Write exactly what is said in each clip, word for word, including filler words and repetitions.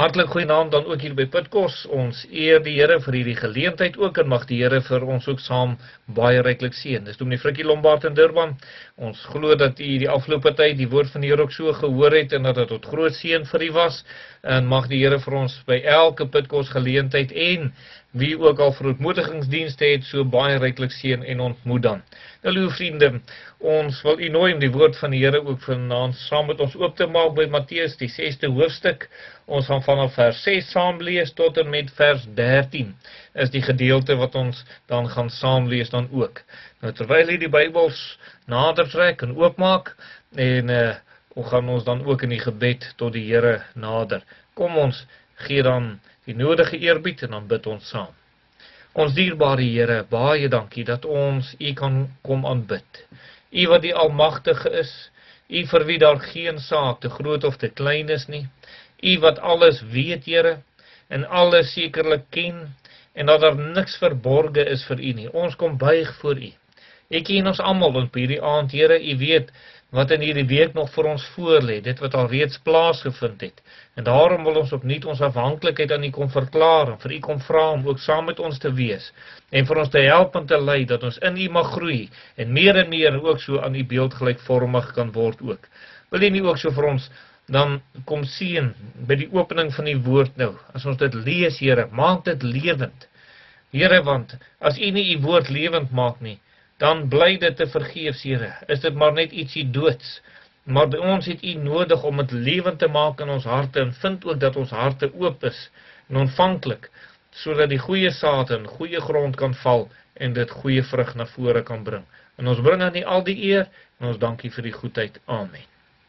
Hartlik goeienaand dan ook hier by Pitkos. Ons eer die Here vir hierdie geleentheid ook en mag die Here vir ons ook saam baie ryklik seën. Dis Dominee Frikkie Lombard in Durban. Ons glo dat u die afgelope tyd die woord van die Here ook so gehoor het en dat dit tot groot seën vir u was. En mag die Here vir ons by elke Pitkos geleentheid en wie ook al verootmoedigingsdienste het, so baie ryklik seën en ontmoed dan. Nou, liewe vriende, ons wil u nooi om die woord van die Here ook vanaand saam met ons oop te maak by Matteus, die sesde hoofstuk. Ons gaan vanaf vers ses saam lees tot en met vers dertien, is die gedeelte wat ons dan gaan saam lees dan ook. Nou, terwyl u die Bybels nader trek en oopmaak, en uh, gaan ons dan ook in die gebed tot die Here nader. Kom ons gee dan die nodige eerbied en dan bid ons saam. Ons dierbare Here, baie dankie dat ons u kan kom aanbid. U wat die Almagtige is, u vir wie daar geen saak te groot of te klein is nie, u wat alles weet, Here, en alles sekerlik ken, en dat daar niks verborge is vir u nie. Ons kom buig voor u. U ken ons almal op hierdie aand, Here, u weet wat in hierdie week nog vir ons voorlê, dit wat al reeds plaasgevind het. En daarom wil ons opnuut ons afhanklikheid aan u kom verklaar, en vir u kom vra om ook saam met ons te wees, en vir ons te help en te lei, dat ons in u mag groei, en meer en meer ook so aan u beeld gelykvormig kan word ook. Wil u nie ook so vir ons dan kom sien by die opening van die woord nou, as ons dit lees, Here, maak dit lewend. Here, want as u nie u woord lewend maak nie, dan bly dit te vergeefs, Here. Is dit maar net ietsie doods. Maar by ons het u nodig om het lewend te maak in ons harte, en vind ook dat ons harte oop is en ontvanklik, sodat die goeie saad in goeie grond kan val en dit goeie vrug na vore kan bring. En ons bring aan u al die eer en ons dankie vir die goedheid. Amen.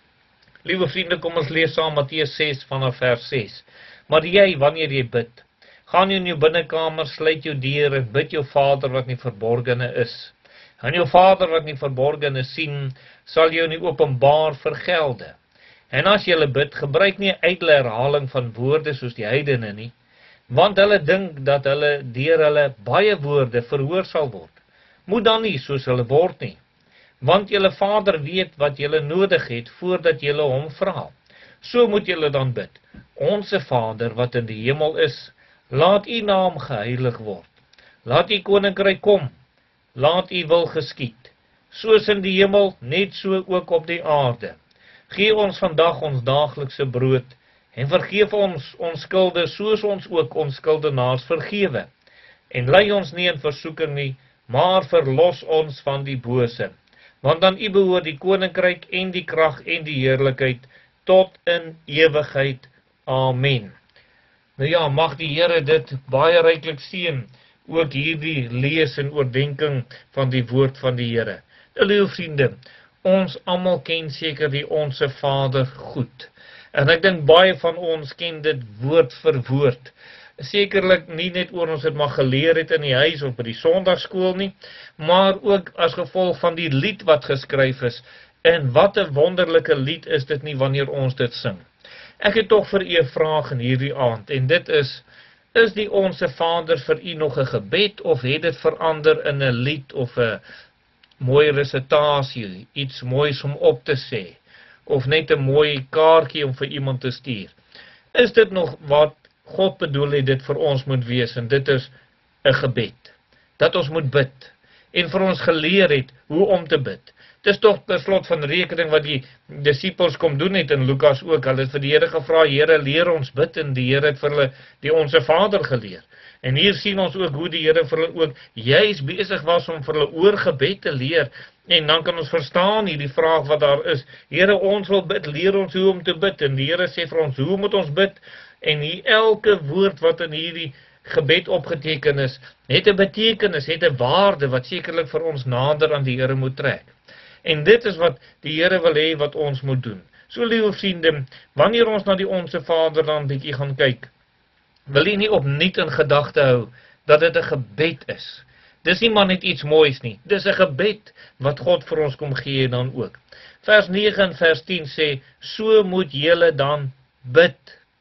Liewe vriende, kom ons lees saam Matteus ses vanaf vers ses. Maar jy, wanneer jy bid, gaan jy in jou binnekamer, sluit jou deur en bid jou Vader wat nie verborgene is. En jou Vader wat nie verborgene sien, sal jou nie openbaar vergelde. En as jy bid, gebruik nie uitle herhaling van woorde soos die heidene nie, want hulle dink dat hulle deur hulle baie woorde verhoor sal word. Moet dan nie soos hulle word nie, want julle Vader weet wat julle nodig het voordat julle hom vra. So moet julle dan bid. Onse Vader wat in die hemel is, laat u naam geheilig word. Laat u koninkryk kom. Laat u wil geskied, soos in die hemel, net so ook op die aarde. Gee ons vandag ons daaglikse brood, en vergeef ons ons skulde, soos ons ook ons skuldenaars vergewe. En lei ons nie in versoeking nie, maar verlos ons van die bose. Want aan u behoort die koninkryk en die krag en die heerlikheid, tot in ewigheid. Amen. Nou ja, mag die Here dit baie ryklik seën, ook hierdie lees en oordenking van die woord van die Here. Nou, liewe vriende, ons almal ken seker die Onse Vader goed. En ek dink baie van ons ken dit woord vir woord. Sekerlik nie net oor ons het maar geleer het in die huis of by die Sondagskool nie, maar ook as gevolg van die lied wat geskryf is. En wat 'n wonderlike lied is dit nie wanneer ons dit sing. Ek het tog vir u 'n vraag in hierdie aand, en dit is, is die Onse Vader vir u nog 'n gebed, of het dit verander in 'n lied of 'n mooi resitasie, iets moois om op te sê, of net 'n mooi kaartjie om vir iemand te stuur? Is dit nog wat God bedoel het dit vir ons moet wees, en dit is 'n gebed, dat ons moet bid, en vir ons geleer het hoe om te bid. Dit is toch per slot van rekening wat die disciples kom doen het in Lukas ook. Hulle het vir die Here gevra, Here, leer ons bid, en die Here het vir hulle die Onse Vader geleer. En hier sien ons ook hoe die Here vir hulle ook juist besig was om vir hulle oor gebed te leer. En dan kan ons verstaan hierdie vraag wat daar is. Here, ons wil bid, leer ons hoe om te bid. En die Here sê vir ons, hoe moet ons bid? En hier elke woord wat in hierdie gebed opgeteken is, het 'n betekenis, het 'n waarde wat sekerlik vir ons nader aan die Here moet trek. En dit is wat die Here wil hê wat ons moet doen. So, liewe vriende, wanneer ons na die Onse Vader dan bietjie gaan kyk, wil jy nie opnuut in gedagte hou dat dit 'n gebed is. Dis nie maar net iets moois nie. Dis 'n gebed wat God vir ons kom gee dan ook. Vers nege en vers tien sê, so moet julle dan bid.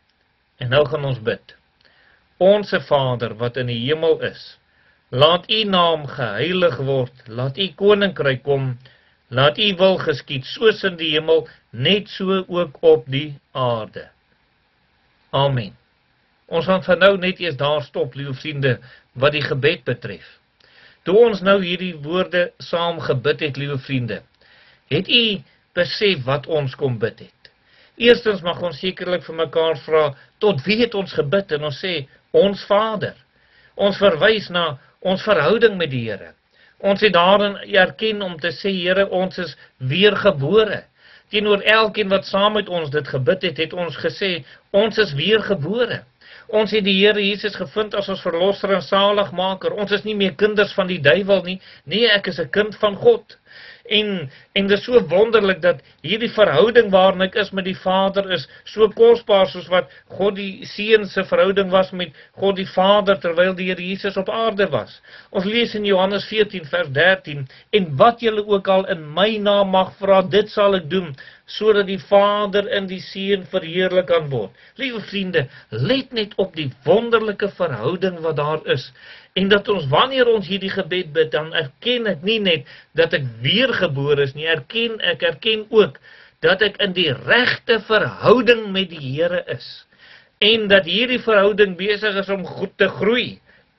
En nou gaan ons bid. Onse Vader wat in die hemel is, laat u naam geheilig word, laat u koninkryk kom, laat u wil geskied, soos in die hemel, net so ook op die aarde. Amen. Ons gaan van nou net eers daar stop, liewe vriende, wat die gebed betref. Toe ons nou hierdie woorde saam gebid het, liewe vriende, het u besef wat ons kom bid het. Eerstens mag ons sekerlik vir mekaar vra, tot wie het ons gebid? En ons sê, ons Vader. Ons verwys na ons verhouding met die Here. Ons het daarin erken om te sê, Here, ons is weergebore. Teenoor elkeen wat saam met ons dit gebid het, het ons gesê, ons is weergebore. Ons het die Here Jesus gevind as ons verlosser en saligmaker. Ons is nie meer kinders van die duiwel nie. Nee, ek is 'n kind van God. En, en dit is so wonderlik dat hierdie verhouding waarin ek is met die Vader is so kosbaar soos wat God die Seun se verhouding was met God die Vader terwyl die Here Jesus op aarde was. Ons lees in Johannes veertien vers dertien, en wat julle ook al in my naam mag vra, dit sal ek doen, sodat die Vader en die Seun verheerlik kan word. Liewe vriende, let net op die wonderlike verhouding wat daar is. En dat ons, wanneer ons hierdie gebed bid, dan erken ek nie net dat ek weergebore is nie, erken, ek erken ook dat ek in die regte verhouding met die Here is. En dat hierdie verhouding besig is om goed te groei.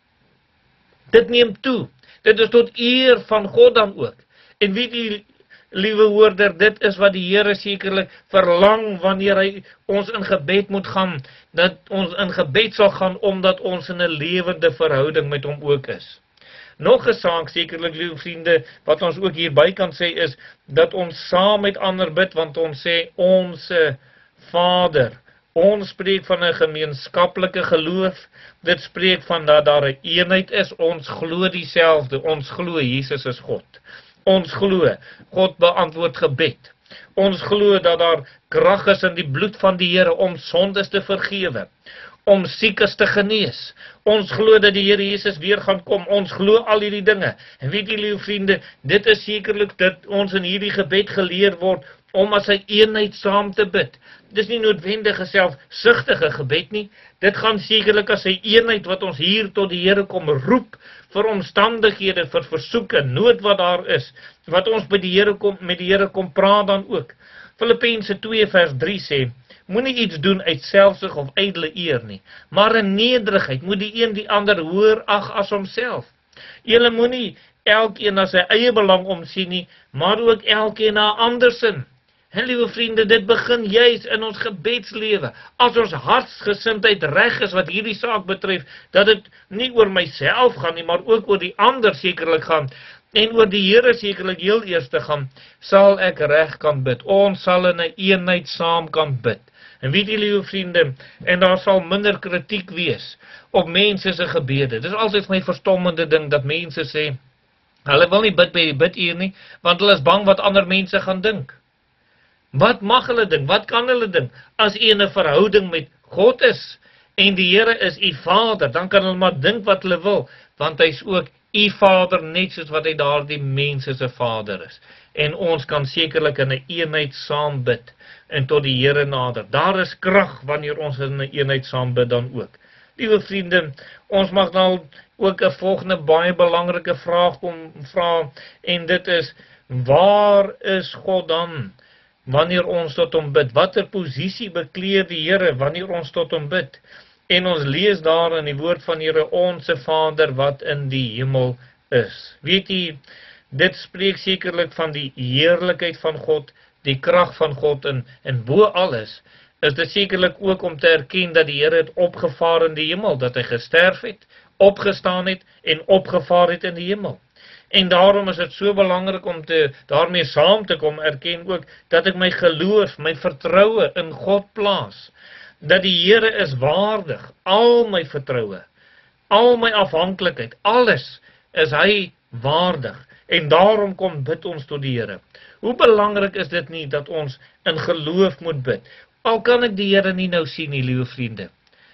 Dit neem toe. Dit is tot eer van God dan ook. En weet jy, liewe hoorder, dit is wat die Here sekerlik verlang wanneer hy ons in gebed moet gaan, dat ons in gebed sal gaan, omdat ons in 'n lewende verhouding met hom ook is. Nog 'n saak sekerlik, liewe vriende, wat ons ook hierby kan sê is, dat ons saam met ander bid, want ons sê, onse Vader. Ons spreek van 'n gemeenskaplike geloof, dit spreek van dat daar 'n eenheid is, ons glo dieselfde, ons glo Jesus is God. Ons glo, God beantwoord gebed. Ons glo dat daar krag is in die bloed van die Here om sondes te vergewe, om siekes te genees. Ons glo dat die Here Jesus weer gaan kom. Ons glo al hierdie dinge. En weet jy, liewe vriende, dit is sekerlik dat ons in hierdie gebed geleer word om as 'n eenheid saam te bid. Dis nie noodwendig 'n selfsugtige gebed nie. Dit gaan sekerlik as 'n eenheid wat ons hier tot die Here kom roep vir omstandighede, vir versoeke, nood wat daar is, wat ons by die Here kom, met die Here kom praat dan ook. Filippense twee vers drie sê, moenie iets doen uit selfsug of ydelle eer nie, maar in nederigheid moet die een die ander hoër ag as homself. Julle moenie elkeen na sy eie belang omsien nie, maar ook elkeen na ander sin. En liewe vriende, dit begin juis in ons gebedslewe. As ons hartsgesindheid reg is wat hierdie saak betref, dat dit nie oor myself gaan nie, maar ook oor die ander sekerlik gaan, en oor die Here sekerlik heel eers te gaan, sal ek reg kan bid. Ons sal in 'n eenheid saam kan bid. En weet jy, liewe vriende, en daar sal minder kritiek wees op mense se gebede. Dit is altyd my verstommende ding dat mense sê, hulle wil nie bid by die biduur nie, want hulle is bang wat ander mense gaan dink. Wat mag hulle dink? Wat kan hulle dink? As u 'n verhouding met God is, en die Here is u Vader, dan kan hulle maar dink wat hulle wil, want hy is ook u Vader, net soos wat hy daardie mense se Vader is. En ons kan sekerlik in 'n eenheid saam bid, en tot die Here nader. Daar is krag wanneer ons in 'n eenheid saam bid dan ook. Liewe vriende, ons mag nou ook 'n volgende baie belangrike vraag kom vra, en dit is, waar is God dan wanneer ons tot hom bid? Watter posisie bekleed die Here wanneer ons tot hom bid? En ons lees daar in die woord van Here, onse Vader wat in die hemel is. Weet jy, dit spreek sekerlik van die heerlikheid van God, die krag van God, en, en bo alles is dit sekerlik ook om te erken dat die Here het opgevaar in die hemel, dat hy gesterf het, opgestaan het en opgevaar het in die hemel. En daarom is dit so belangrik om te, daarmee saam te kom, erken ook, dat ek my geloof, my vertroue in God plaas. Dat die Here is waardig, al my vertroue, al my afhanklikheid, alles is hy waardig. En daarom kom bid ons tot die Here. Hoe belangrik is dit nie, dat ons in geloof moet bid? Al kan ek die Here nie nou sien nie, liewe vriende.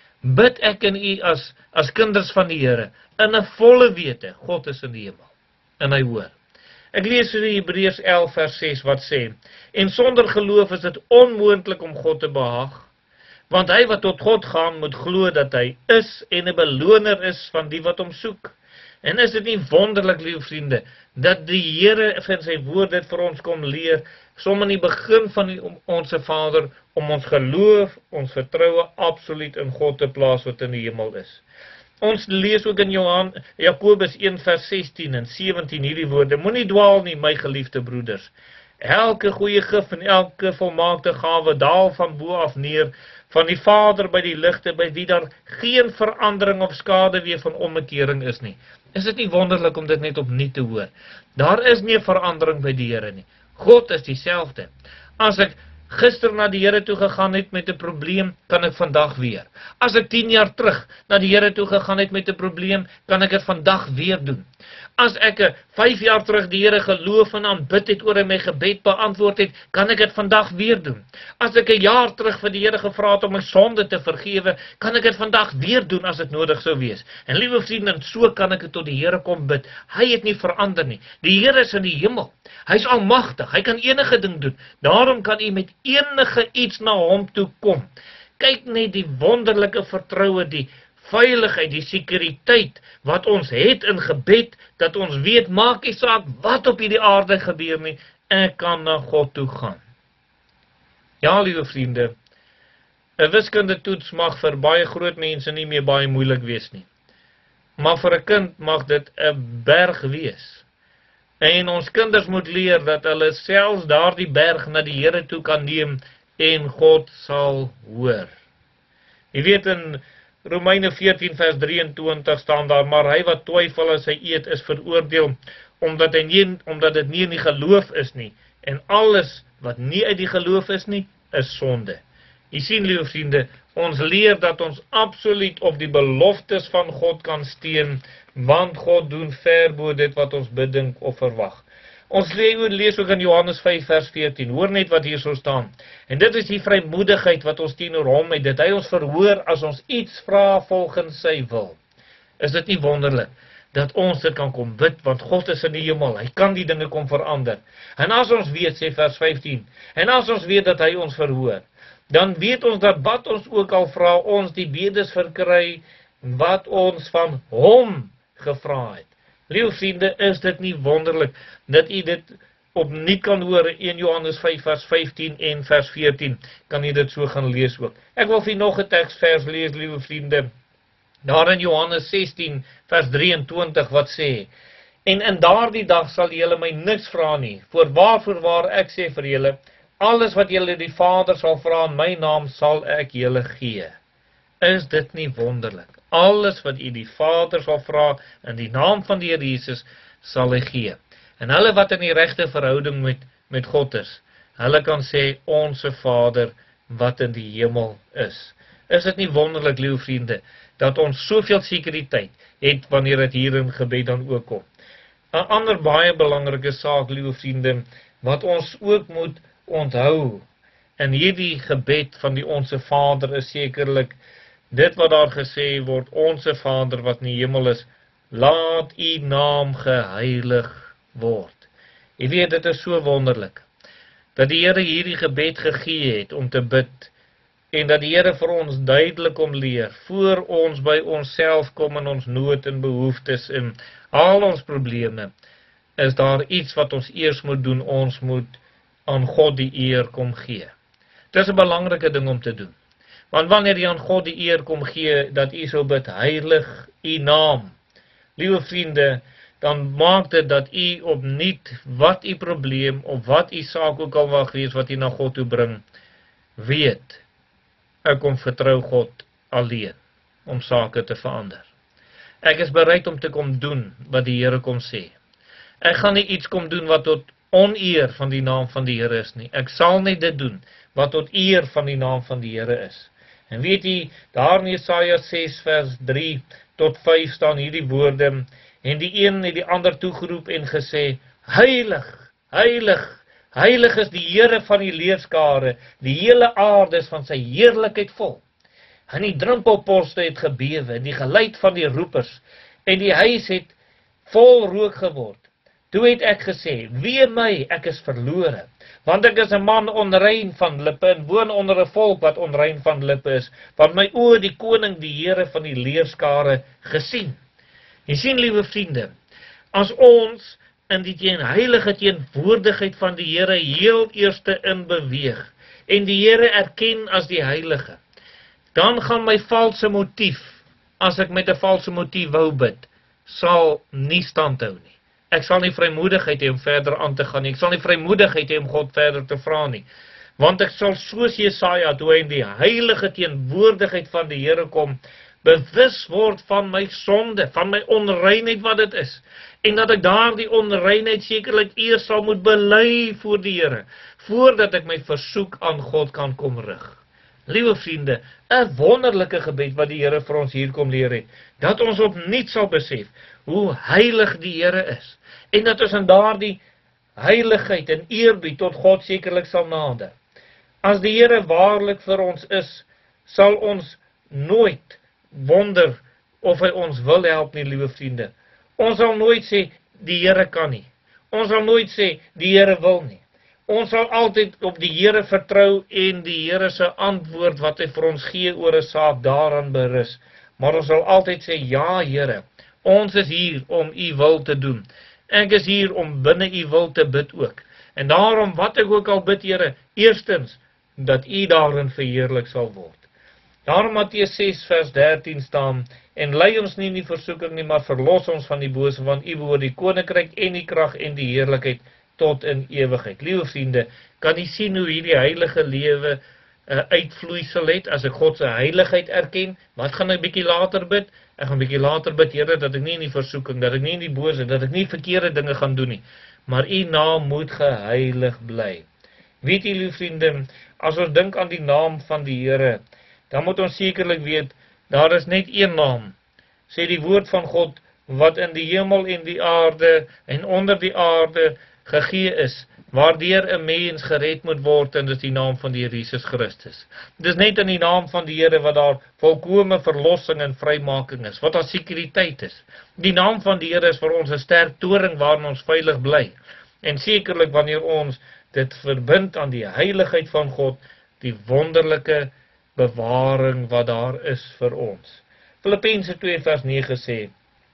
Bid ek en u as, as kinders van die Here, in 'n volle wete, God is in die hemel. En hy hoor. Ek lees in Hebreërs elf vers ses wat sê, en sonder geloof is dit onmoontlik om God te behaag, want hy wat tot God gaan moet glo dat hy is en 'n beloner is van die wat hom soek. En is dit nie wonderlik, liewe vriende, dat die Here van sy woord dit vir ons kom leer, som in die begin van die onse Vader, om ons geloof, ons vertroue absoluut in God te plaas wat in die hemel is. Ons lees ook in Johan, Jakobus een vers sestien en sewentien hierdie woorde, moenie dwaal nie, my geliefde broeders. Elke goeie gif en elke volmaakte gawe daal van bo af neer, van die Vader by die ligte, by wie daar geen verandering of skade weer van omkering is nie. Is dit nie wonderlik om dit net opnuut te hoor? Daar is nie 'n verandering by die Here nie. God is dieselfde. As ek gister na die Here toe gegaan het met 'n probleem, kan ek vandag weer. As ek tien jaar terug na die Here toe gegaan het met 'n probleem, kan ek dit vandag weer doen. As ek vyf jaar terug die Here geloof en aanbid het oor hy my gebed beantwoord het, kan ek dit vandag weer doen. As ek 'n jaar terug vir die Here gevra het om my sonde te vergewe, kan ek dit vandag weer doen as dit nodig sou wees. En liewe vriende, so kan ek tot die Here kom bid. Hy het nie verander nie. Die Here is in die hemel. Hy is almagtig. Hy kan enige ding doen. Daarom kan u met enige iets na hom toe kom. Kyk net die wonderlike vertroue, die veiligheid, die sekuriteit wat ons het in gebed, dat ons weet, maak nie saak wat op hierdie aarde gebeur nie, ek kan na God toe gaan. Ja, liewe vriende, 'n wiskundetoets mag vir baie groot mense nie meer baie moeilik wees nie. Maar vir 'n kind mag dit 'n berg wees. En ons kinders moet leer dat hulle selfs daardie berg na die Here toe kan neem en God sal hoor. Jy weet in Romeine veertien vers drieëntwintig staan daar, maar hy wat twyfel as hy eet is veroordeel, omdat hy nie, omdat dit nie in die geloof is nie, en alles wat nie uit die geloof is nie, is sonde. Jy sien, liewe vriende, ons leer dat ons absoluut op die beloftes van God kan steun, want God doen ver bo dit wat ons bedink of verwag. Ons lees ook in Johannes vyf vers veertien, hoor net wat hier so staan. En dit is die vrymoedigheid wat ons teenoor hom het, dat hy ons verhoor as ons iets vra volgens sy wil. Is dit nie wonderlik, dat ons dit kan kom bid, want God is in die hemel, hy kan die dinge kom verander. En as ons weet, sê vers vyftien, en as ons weet dat hy ons verhoor, dan weet ons dat wat ons ook al vra, ons die bedes verkry, wat ons van hom gevra het. Liewe vriende, is dit nie wonderlik, dat u dit opnuut kan hoor, een Johannes vyf vers vyftien en vers veertien, kan u dit so gaan lees ook. Ek wil vir nog 'n teksvers lees, liewe vriende, daar in Johannes sestien vers drieëntwintig, wat sê, en in daardie dag sal julle my niks vra nie, voorwaar voorwaar ek sê vir julle, alles wat julle die Vader sal vra in my naam, sal ek julle gee. Is dit nie wonderlik? Alles wat u die Vader sal vra in die naam van die Here Jesus, sal hy gee. En hulle wat in die regte verhouding met, met God is, hulle kan sê, onse Vader wat in die hemel is. Is dit nie wonderlik, liewe vriende, dat ons soveel sekuriteit het, wanneer dit hier in gebed dan ook kom. 'n Ander baie belangrike saak, liewe vriende, wat ons ook moet onthou, in hierdie gebed van die onse Vader is sekerlik, dit wat daar gesê word, onse Vader wat in die hemel is, laat u naam geheilig word. Jy weet, dit is so wonderlik, dat die Here hierdie gebed gegee het om te bid, en dat die Here vir ons duidelik om leer, voor ons by onsself kom in ons nood en behoeftes en al ons probleme, is daar iets wat ons eers moet doen, ons moet aan God die eer kom gee. Dit is 'n belangrike ding om te doen. Want wanneer jy aan God die eer kom gee, dat u so bid, heilig u naam, liewe vriende, dan maak dit dat u opnuut wat u probleem, of wat u saak ook al mag wees, wat u na God toe bring, weet, ek kom vertrou God alleen, om sake te verander. Ek is bereid om te kom doen, wat die Here kom sê. Ek gaan nie iets kom doen, wat tot oneer van die naam van die Here is nie. Ek sal nie dit doen, wat tot eer van die naam van die Here is. En weet jy, daar in Jesaja ses vers drie tot vyf staan hierdie woorde, en die een het die ander toegeroep en gesê, heilig, heilig, heilig is die Here van die leerskare, die hele aarde is van sy heerlikheid vol. En die drempelposte het gebewe, en die geluid van die roepers, en die huis het vol rook geword. Toe het ek gesê, wee my, ek is verlore, want ek is 'n man onrein van lippe, en woon onder 'n volk wat onrein van lippe is, want my oë die koning, die Here van die leerskare gesien. Jy sien, liewe vriende, as ons in die teen heilige teenwoordigheid van die Here heel eerste in beweeg en die Here erken as die heilige, dan gaan my valse motief, as ek met 'n valse motief wou bid, sal nie standhou nie. Ek sal nie vrymoedigheid hê om verder aan te gaan nie. Ek sal nie vrymoedigheid hê om God verder te vra nie. Want ek sal soos Jesaja, toe hy in die heilige teenwoordigheid van die Here kom, bewus word van my sonde, van my onreinheid wat dit is. En dat ek daardie onreinheid sekerlik eers sal moet bely voor die Here, voordat ek my versoek aan God kan kom rig. Liewe vriende, 'n wonderlike gebed wat die Here vir ons hier kom leer het, dat ons opnuut sal besef hoe heilig die Here is, en dat ons in daardie heiligheid en eerbied tot God sekerlik sal nader. As die Here waarlik vir ons is, sal ons nooit wonder of hy ons wil help nie, liewe vriende. Ons sal nooit sê, die Here kan nie. Ons sal nooit sê, die Here wil nie. Ons sal altyd op die Here vertrou en die Here se antwoord wat hy vir ons gee oor 'n saak daaraan berus. Maar ons sal altyd sê, ja Here, ons is hier om u wil te doen. Ek is hier om binne u wil te bid ook. En daarom wat ek ook al bid, Here, eerstens, dat u daarin verheerlik sal word. Daarom Matteus ses vers dertien staan, en lei ons nie in die versoeking nie, maar verlos ons van die bose, want u behoort die koninkryk en die krag en die heerlikheid tot in ewigheid. Liewe vriende, kan u sien hoe hierdie heilige lewe uh, uitvloeisel het, as ek God se heiligheid erken? Wat gaan ek bietjie later bid? Ek gaan bietjie later bid, Here, dat ek nie in die versoeking, dat ek nie in die bose, dat ek nie verkeerde dinge gaan doen nie, maar u naam moet geheilig bly. Weet u, liewe vriende, as ons dink aan die naam van die Here, dan moet ons sekerlik weet, daar is net een naam, sê die woord van God, wat in die hemel en die aarde en onder die aarde gegee is, waardeur 'n mens gered moet word, en dis die naam van die Here Jesus Christus. Dis net in die naam van die Here wat daar volkome verlossing en vrymaking is, wat daar sekuriteit is. Die naam van die Here is vir ons 'n sterk toring waarin ons veilig bly. En sekerlik wanneer ons dit verbind aan die heiligheid van God, die wonderlike bewaring wat daar is vir ons. Filippense twee vers nege sê,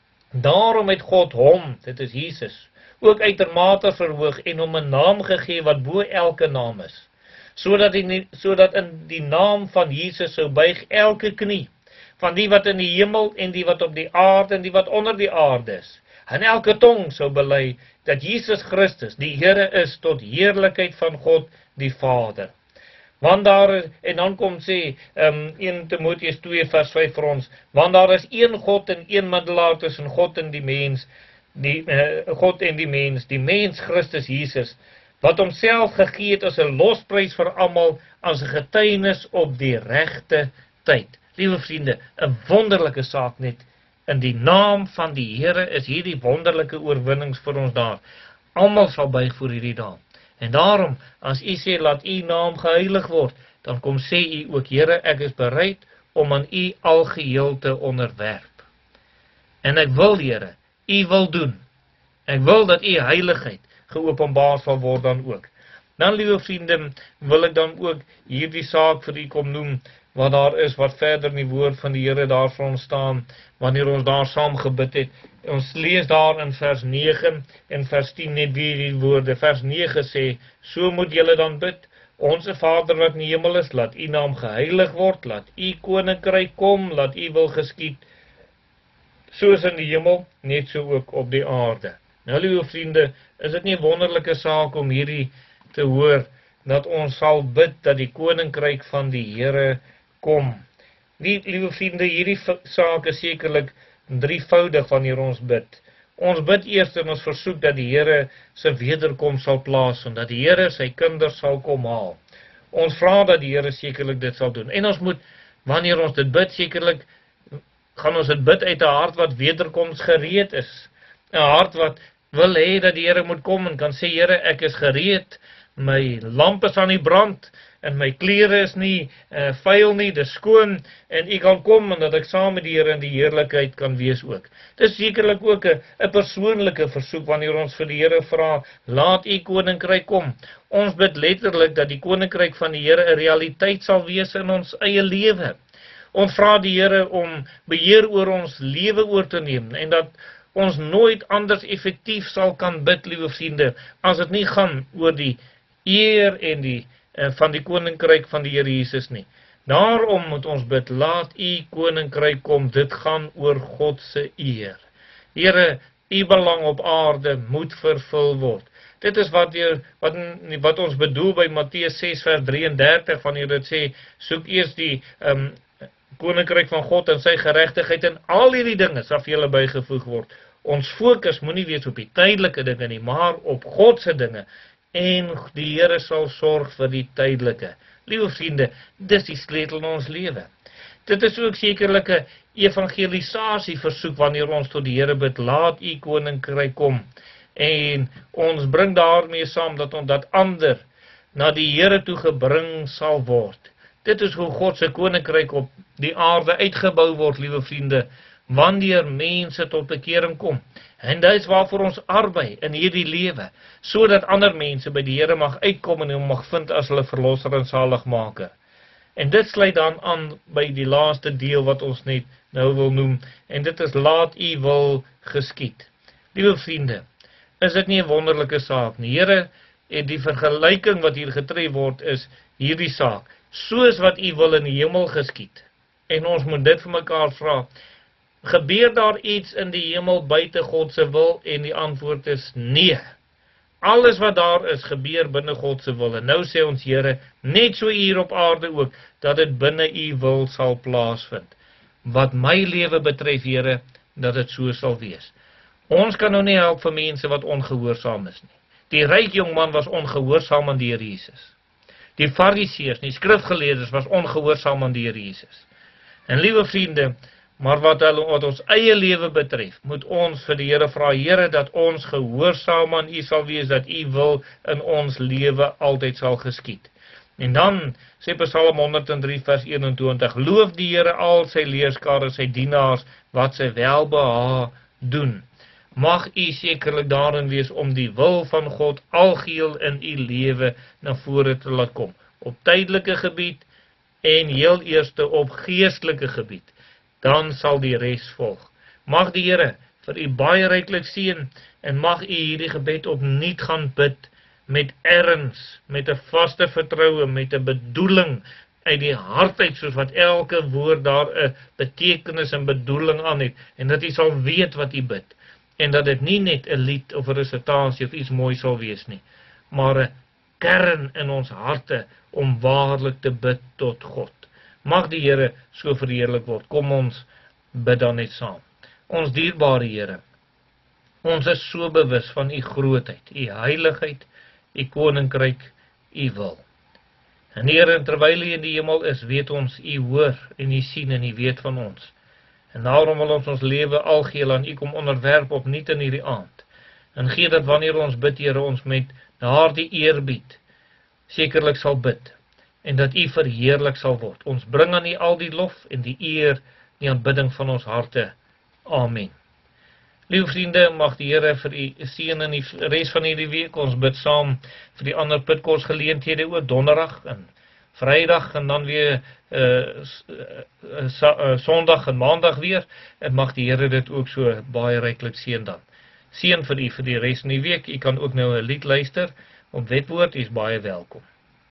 daarom het God hom, dit is Jesus, ook uitermate verhoog en hom 'n naam gegee wat bo elke naam is, sodat in, sodat in die naam van Jesus sou buig elke knie, van die wat in die hemel en die wat op die aarde en die wat onder die aarde is, en elke tong sou bely dat Jesus Christus die Here is, tot heerlikheid van God die Vader. Want daar, en dan kom sê, um, eerste Timoteus twee vers vyf vir ons, want daar is een God en een middelaar tussen God en die mens, die, uh, God en die mens, die mens Christus Jesus, wat homself gegee het as 'n losprys vir almal, as 'n getuienis op die regte tyd. Liewe vriende, 'n wonderlike saak net, in die naam van die Here is hierdie wonderlike oorwinnings vir ons daar. Almal sal buig voor hierdie naam. En daarom, as u sê, laat u naam geheilig word, dan kom sê u ook, Here, ek is bereid om aan u algeheel te onderwerp. En ek wil, Here, u wil doen. Ek wil dat u heiligheid geopenbaar sal word dan ook. Dan, liewe vriende, wil ek dan ook hierdie saak vir u kom noem, wat daar is, wat verder in die woord van die Here daar vir ons staan, wanneer ons daar saam gebid het. Ons lees daar in vers nege en vers tien net weer die woorde. Vers nege sê, so moet julle dan bid, onse Vader wat in die hemel is, laat u naam geheilig word, laat u koninkryk kom, laat u wil geskied, soos in die hemel, net so ook op die aarde. Nou, liewe vriende, is dit nie 'n wonderlike saak om hierdie te hoor, dat ons sal bid, dat die koninkryk van die Here kom. Die, liewe vriende, hierdie saak is sekerlik drievoudig wanneer ons bid. Ons bid eers en ons versoek dat die Here sy wederkoms sal plaas, en dat die Here sy kinders sal kom haal. Ons vra dat die Here sekerlik dit sal doen. En ons moet, wanneer ons dit bid, sekerlik gaan ons dit bid uit 'n hart wat wederkoms gereed is. 'n Hart wat wil hê dat die Here moet kom en kan sê, Here, ek is gereed, my lamp is aan die brand, en my klere is nie uh, vuil nie, dis skoon, en u kan kom, en dat ek saam met die Here in die heerlikheid kan wees ook. Dis sekerlik ook 'n 'n persoonlike versoek, wanneer ons vir die Here vra, laat u koninkryk kom. Ons bid letterlik dat die koninkryk van die Here 'n realiteit sal wees in ons eie lewe. Ons vra die Here om beheer oor ons lewe oor te neem, en dat ons nooit anders effektief sal kan bid, liewe vriende, as dit nie gaan oor die eer en die uh, van die koninkryk van die Here Jesus nie. Daarom moet ons bid, laat u koninkryk kom, dit gaan oor God se eer. Here, u belang op aarde moet vervul word. Dit is wat, die, wat, wat ons bedoel by Matteus ses vers drieëndertig, wanneer dit sê, soek eers die um, koninkryk van God en sy geregtigheid, en al hierdie dinge sal vir julle bygevoeg word. Ons fokus moenie wees op die tydelike dinge nie, maar op God se dinge, en die Here sal sorg vir die tydelike. Liewe vriende, dis die sleutel in ons lewe. Dit is ook sekerlik 'n evangelisasie versoek wanneer ons tot die Here bid, laat u koninkryk kom. En ons bring daarmee saam dat ons dat ander na die Here toe gebring sal word. Dit is hoe God se koninkryk op die aarde uitgebou word, liewe vriende, wanneer mense tot bekering kom. En dit is waarvoor ons arbei in hierdie lewe, sodat ander mense by die Here mag uitkom en hom mag vind as hulle verlosser en saligmaker. En dit sluit dan aan by die laaste deel wat ons net nou wil noem, en dit is laat u wil geskied. Liewe vriende, is dit nie 'n wonderlike saak nie? Here, en die vergelyking wat hier getref word is hierdie saak, soos wat u wil in die hemel geskied. En ons moet dit vir mekaar vra, gebeur daar iets in die hemel buite God se wil? En die antwoord is nee. Alles wat daar is, gebeur binne God se wil. En nou sê ons Here, net so hier op aarde ook, dat dit binne u wil sal plaasvind. Wat my lewe betref, Here, dat dit so sal wees. Ons kan nou nie help vir mense wat ongehoorsaam is nie. Die ryk jongman was ongehoorsaam aan die Here Jesus. Die fariseërs, die skrifgeleerdes was ongehoorsaam aan die Here Jesus. En liewe vriende, maar wat, wat ons eie lewe betref, moet ons vir die Here vra, Here, dat ons gehoorsaam aan u sal wees, dat u wil in ons lewe altyd sal geskied. En dan sê Psalm honderd en drie vers eenentwintig, loof die Here al sy leerskare, sy dienaars, wat sy welbehae doen. Mag u sekerlik daarin wees om die wil van God algeheel in u lewe na vore te laat kom, op tydelike gebied en heel eerste op geestelike gebied. Dan sal die res volg. Mag die Here vir u baie ryklik seën, en mag u hierdie gebed opnuut gaan bid met erns, met 'n vaste vertroue, met 'n bedoeling uit die hart uit, soos wat elke woord daar 'n betekenis en bedoeling aan het, en dat u sal weet wat u bid, en dat dit nie net 'n lied of 'n resitasie of iets mooi sal wees nie, maar 'n kern in ons harte om waarlik te bid tot God. Mag die Here so verheerlik word. Kom ons bid dan net saam. Ons dierbare Here, ons is so bewus van u grootheid, u heiligheid, u koninkryk, u wil. En Here, terwyl u in die hemel is, weet ons, u hoor en u sien en u weet van ons. En daarom wil ons ons lewe algeheel aan u kom onderwerp opnuut in hierdie aand. En gee dat wanneer ons bid, Here, ons met daardie eerbied sekerlik sal bid, en dat u verheerlik sal word. Ons bring aan u al die lof en die eer, die aanbidding van ons harte. Amen. Liewe vriende, mag die Here vir u seën in die res van hierdie week. Ons bid saam vir die ander Pitkos geleenthede ook, donderdag en Vrydag, en dan weer uh, uh, uh, Sondag en Maandag weer, en mag die Here dit ook so baie ryklik seën dan. Seën vir u vir die res van die week. U kan ook nou 'n lied luister op Wetwoord, u is baie welkom.